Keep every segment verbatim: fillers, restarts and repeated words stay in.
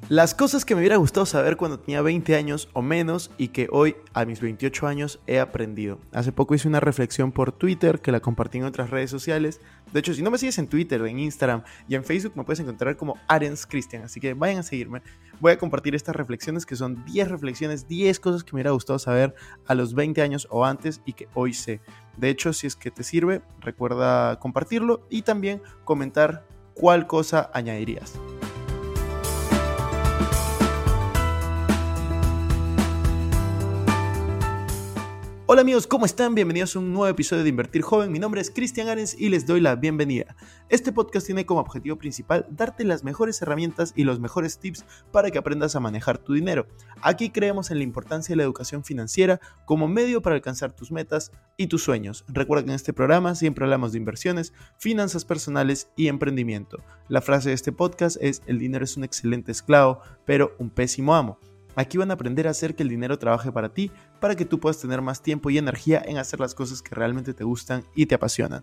Las cosas que me hubiera gustado saber cuando tenía veinte años o menos y que hoy, a mis veintiocho años, he aprendido. Hace poco hice una reflexión por Twitter que la compartí en otras redes sociales. De hecho, si no me sigues en Twitter, en Instagram y en Facebook, me puedes encontrar como Arens Cristian. Así que vayan a seguirme. Voy a compartir estas reflexiones que son diez reflexiones, diez cosas que me hubiera gustado saber a los veinte años o antes y que hoy sé. De hecho, si es que te sirve, recuerda compartirlo y también comentar cuál cosa añadirías. Hola amigos, ¿cómo están? Bienvenidos a un nuevo episodio de Invertir Joven. Mi nombre es Cristian Arens y les doy la bienvenida. Este podcast tiene como objetivo principal darte las mejores herramientas y los mejores tips para que aprendas a manejar tu dinero. Aquí creemos en la importancia de la educación financiera como medio para alcanzar tus metas y tus sueños. Recuerda que en este programa siempre hablamos de inversiones, finanzas personales y emprendimiento. La frase de este podcast es: el dinero es un excelente esclavo, pero un pésimo amo. Aquí van a aprender a hacer que el dinero trabaje para ti, para que tú puedas tener más tiempo y energía en hacer las cosas que realmente te gustan y te apasionan.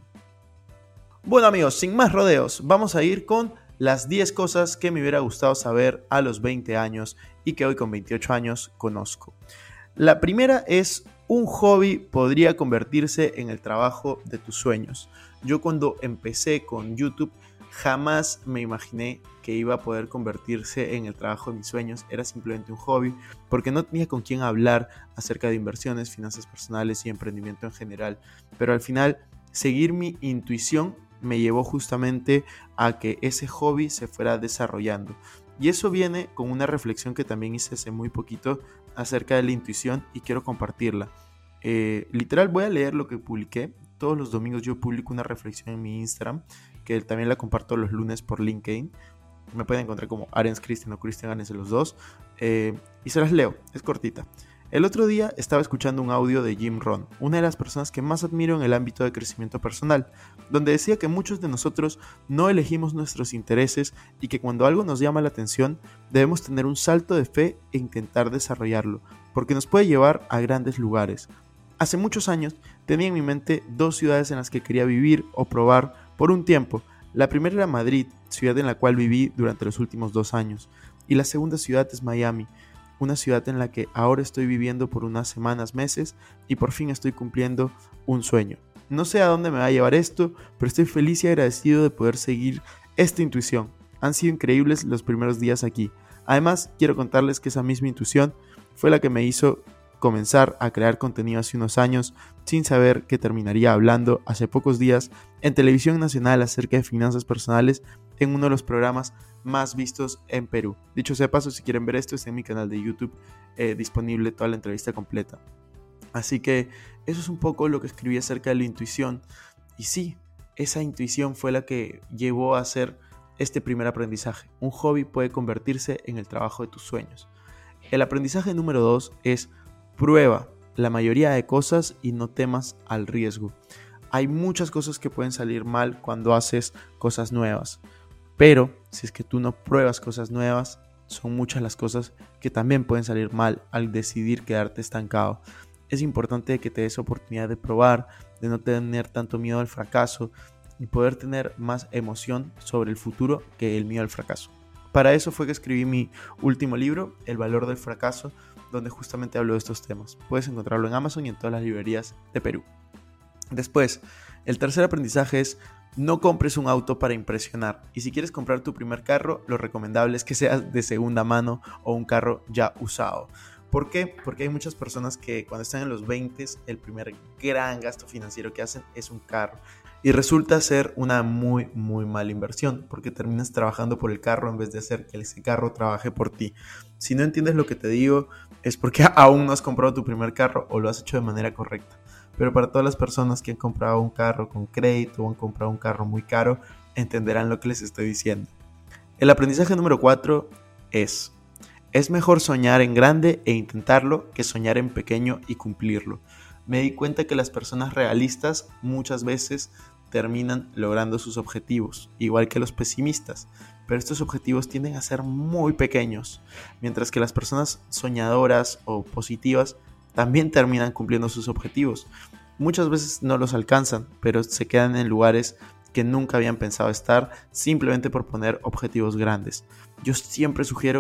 Bueno amigos, sin más rodeos, vamos a ir con las diez cosas que me hubiera gustado saber a los veinte años y que hoy con veintiocho años conozco. La primera es: un hobby podría convertirse en el trabajo de tus sueños. Yo cuando empecé con YouTube jamás me imaginé que iba a poder convertirse en el trabajo de mis sueños. Era simplemente un hobby porque no tenía con quién hablar acerca de inversiones, finanzas personales y emprendimiento en general. Pero al final, seguir mi intuición me llevó justamente a que ese hobby se fuera desarrollando. Y eso viene con una reflexión que también hice hace muy poquito acerca de la intuición y quiero compartirla. Eh, literal voy a leer lo que publiqué. Todos los domingos yo publico una reflexión en mi Instagram, que también la comparto los lunes por LinkedIn. Me pueden encontrar como Arens Cristian o Cristian Arens en los dos. Eh, y se las leo, es cortita. El otro día estaba escuchando un audio de Jim Rohn, una de las personas que más admiro en el ámbito de crecimiento personal, donde decía que muchos de nosotros no elegimos nuestros intereses y que cuando algo nos llama la atención debemos tener un salto de fe e intentar desarrollarlo, porque nos puede llevar a grandes lugares. Hace muchos años tenía en mi mente dos ciudades en las que quería vivir o probar por un tiempo. La primera era Madrid, ciudad en la cual viví durante los últimos dos años, y la segunda ciudad es Miami, una ciudad en la que ahora estoy viviendo por unas semanas, meses, y por fin estoy cumpliendo un sueño. No sé a dónde me va a llevar esto, pero estoy feliz y agradecido de poder seguir esta intuición. Han sido increíbles los primeros días aquí. Además, quiero contarles que esa misma intuición fue la que me hizo comenzar a crear contenido hace unos años sin saber que terminaría hablando hace pocos días en Televisión Nacional acerca de finanzas personales en uno de los programas más vistos en Perú. Dicho sea paso, si quieren ver esto, está en mi canal de YouTube eh, disponible toda la entrevista completa. Así que eso es un poco lo que escribí acerca de la intuición. Y sí, esa intuición fue la que llevó a hacer este primer aprendizaje. Un hobby puede convertirse en el trabajo de tus sueños. El aprendizaje número dos es: prueba la mayoría de cosas y no temas al riesgo. Hay muchas cosas que pueden salir mal cuando haces cosas nuevas, pero si es que tú no pruebas cosas nuevas, son muchas las cosas que también pueden salir mal al decidir quedarte estancado. Es importante que te des oportunidad de probar, de no tener tanto miedo al fracaso y poder tener más emoción sobre el futuro que el miedo al fracaso. Para eso fue que escribí mi último libro, El valor del fracaso, donde justamente hablo de estos temas. Puedes encontrarlo en Amazon y en todas las librerías de Perú. Después, el tercer aprendizaje es: no compres un auto para impresionar. Y si quieres comprar tu primer carro, lo recomendable es que sea de segunda mano o un carro ya usado. ¿Por qué? Porque hay muchas personas que cuando están en los veinte, el primer gran gasto financiero que hacen es un carro. Y resulta ser una muy, muy mala inversión, porque terminas trabajando por el carro en vez de hacer que ese carro trabaje por ti. Si no entiendes lo que te digo, es porque aún no has comprado tu primer carro o lo has hecho de manera correcta. Pero para todas las personas que han comprado un carro con crédito o han comprado un carro muy caro, entenderán lo que les estoy diciendo. El aprendizaje número cuatro es: es mejor soñar en grande e intentarlo que soñar en pequeño y cumplirlo. Me di cuenta que las personas realistas muchas veces terminan logrando sus objetivos, igual que los pesimistas, pero estos objetivos tienden a ser muy pequeños, mientras que las personas soñadoras o positivas también terminan cumpliendo sus objetivos. Muchas veces no los alcanzan, pero se quedan en lugares que nunca habían pensado estar simplemente por poner objetivos grandes. Yo siempre sugiero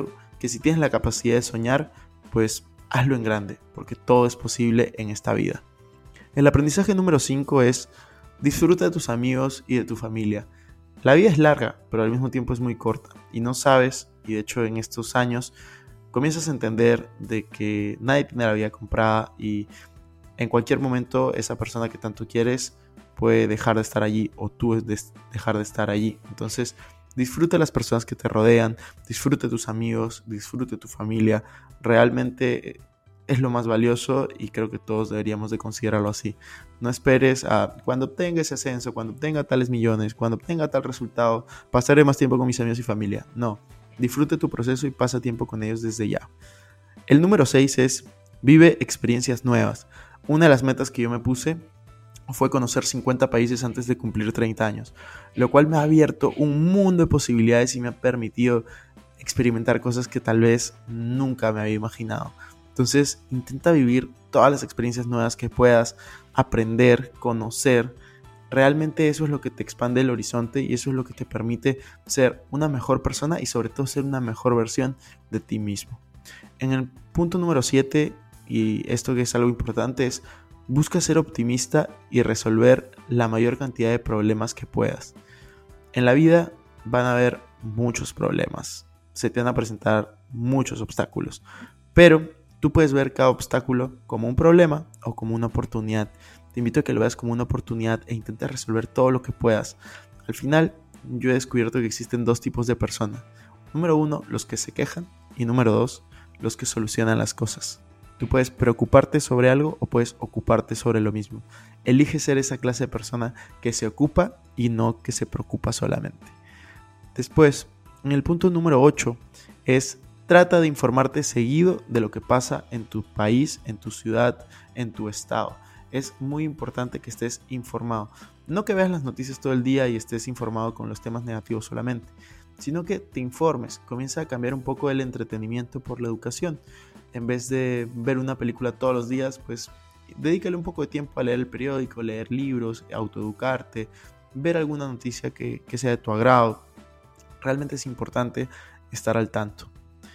que si tienes la capacidad de soñar, pues hazlo en grande, porque todo es posible en esta vida. El aprendizaje número cinco es: disfruta de tus amigos y de tu familia. La vida es larga, pero al mismo tiempo es muy corta, y no sabes, y de hecho en estos años comienzas a entender de que nadie tiene la vida comprada y en cualquier momento esa persona que tanto quieres puede dejar de estar allí o tú dejar de estar allí. Entonces disfruta de las personas que te rodean, disfruta de tus amigos, disfruta de tu familia. Realmente es lo más valioso y creo que todos deberíamos de considerarlo así. No esperes a cuando obtenga ese ascenso, cuando obtenga tales millones, cuando obtenga tal resultado, pasaré más tiempo con mis amigos y familia. No, disfruta tu proceso y pasa tiempo con ellos desde ya. El número seis es: vive experiencias nuevas. Una de las metas que yo me puse fue conocer cincuenta países antes de cumplir treinta años, lo cual me ha abierto un mundo de posibilidades y me ha permitido experimentar cosas que tal vez nunca me había imaginado. Entonces intenta vivir todas las experiencias nuevas que puedas, aprender, conocer. Realmente eso es lo que te expande el horizonte y eso es lo que te permite ser una mejor persona y sobre todo ser una mejor versión de ti mismo. En el punto número siete, y esto que es algo importante, es: busca ser optimista y resolver la mayor cantidad de problemas que puedas. En la vida van a haber muchos problemas, se te van a presentar muchos obstáculos, pero tú puedes ver cada obstáculo como un problema o como una oportunidad. Te invito a que lo veas como una oportunidad e intentes resolver todo lo que puedas. Al final, yo he descubierto que existen dos tipos de personas. Número uno, los que se quejan, y número dos, los que solucionan las cosas. Tú puedes preocuparte sobre algo o puedes ocuparte sobre lo mismo. Elige ser esa clase de persona que se ocupa y no que se preocupa solamente. Después, en el punto número ocho, es: trata de informarte seguido de lo que pasa en tu país, en tu ciudad, en tu estado. Es muy importante que estés informado. No que veas las noticias todo el día y estés informado con los temas negativos solamente, sino que te informes. Comienza a cambiar un poco el entretenimiento por la educación. En vez de ver una película todos los días, pues dedícale un poco de tiempo a leer el periódico, leer libros, autoeducarte, ver alguna noticia que, que sea de tu agrado. Realmente es importante estar al tanto.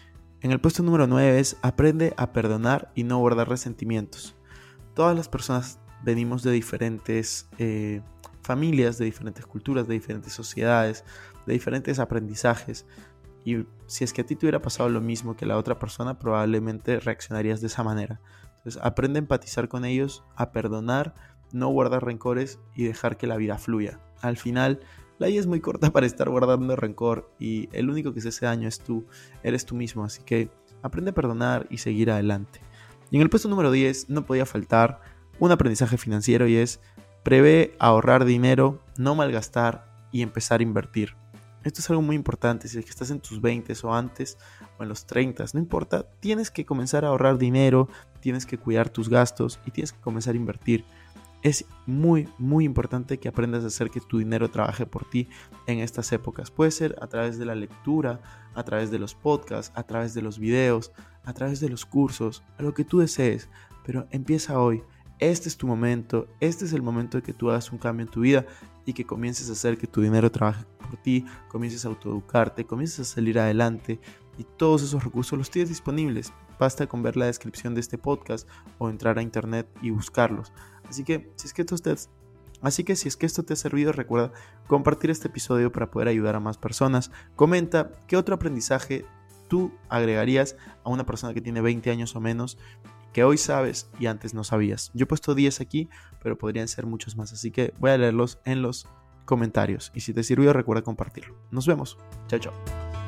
En el puesto número nueve es: aprende a perdonar y no guardar resentimientos. Todas las personas venimos de diferentes eh, familias, de diferentes culturas, de diferentes sociedades, de diferentes aprendizajes. Y si es que a ti te hubiera pasado lo mismo que a la otra persona, probablemente reaccionarías de esa manera. Entonces aprende a empatizar con ellos, a perdonar, no guardar rencores y dejar que la vida fluya. Al final, la vida es muy corta para estar guardando rencor y el único que se hace daño es tú, eres tú mismo. Así que aprende a perdonar y seguir adelante. Y en el puesto número diez no podía faltar un aprendizaje financiero y es: prevé ahorrar dinero, no malgastar y empezar a invertir. Esto es algo muy importante. Si es que estás en tus veinte o antes o en los treinta, no importa, tienes que comenzar a ahorrar dinero, tienes que cuidar tus gastos y tienes que comenzar a invertir. Es muy, muy importante que aprendas a hacer que tu dinero trabaje por ti en estas épocas. Puede ser a través de la lectura, a través de los podcasts, a través de los videos, a través de los cursos, a lo que tú desees. Pero empieza hoy. Este es tu momento. Este es el momento de que tú hagas un cambio en tu vida y que comiences a hacer que tu dinero trabaje por ti, comiences a autoeducarte, comiences a salir adelante y todos esos recursos los tienes disponibles. Basta con ver la descripción de este podcast o entrar a internet y buscarlos. Así que si es que esto te, así que si es que esto te ha servido, recuerda compartir este episodio para poder ayudar a más personas. Comenta qué otro aprendizaje tú agregarías a una persona que tiene veinte años o menos, que hoy sabes y antes no sabías. Yo he puesto diez aquí, pero podrían ser muchos más. Así que voy a leerlos en los comentarios. Y si te sirvió, recuerda compartirlo. Nos vemos. Chao, chao.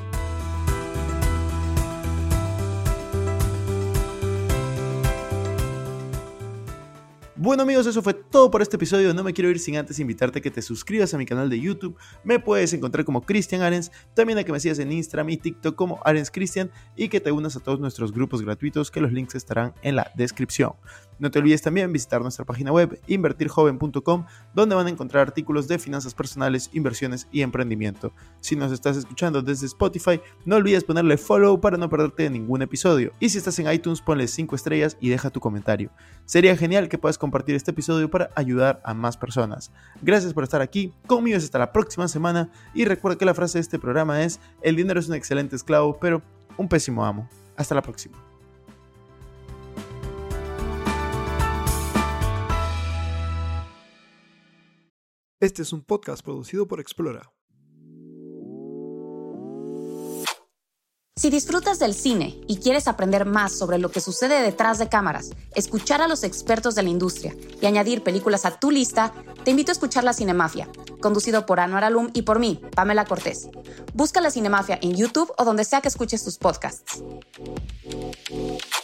Bueno amigos, eso fue todo por este episodio. No me quiero ir sin antes invitarte a que te suscribas a mi canal de YouTube. Me puedes encontrar como Cristian Arens, también a que me sigas en Instagram y TikTok como Arens Cristian y que te unas a todos nuestros grupos gratuitos, que los links estarán en la descripción. No te olvides también visitar nuestra página web invertir joven punto com, donde van a encontrar artículos de finanzas personales, inversiones y emprendimiento. Si nos estás escuchando desde Spotify, no olvides ponerle follow para no perderte ningún episodio. Y si estás en iTunes, ponle cinco estrellas y deja tu comentario. Sería genial que puedas compartir este episodio para ayudar a más personas. Gracias por estar aquí, conmigo hasta la próxima semana y recuerda que la frase de este programa es: el dinero es un excelente esclavo, pero un pésimo amo. Hasta la próxima. Este es un podcast producido por Explora. Si disfrutas del cine y quieres aprender más sobre lo que sucede detrás de cámaras, escuchar a los expertos de la industria y añadir películas a tu lista, te invito a escuchar La Cinemafia, conducido por Anwar Alum y por mí, Pamela Cortés. Busca La Cinemafia en YouTube o donde sea que escuches tus podcasts.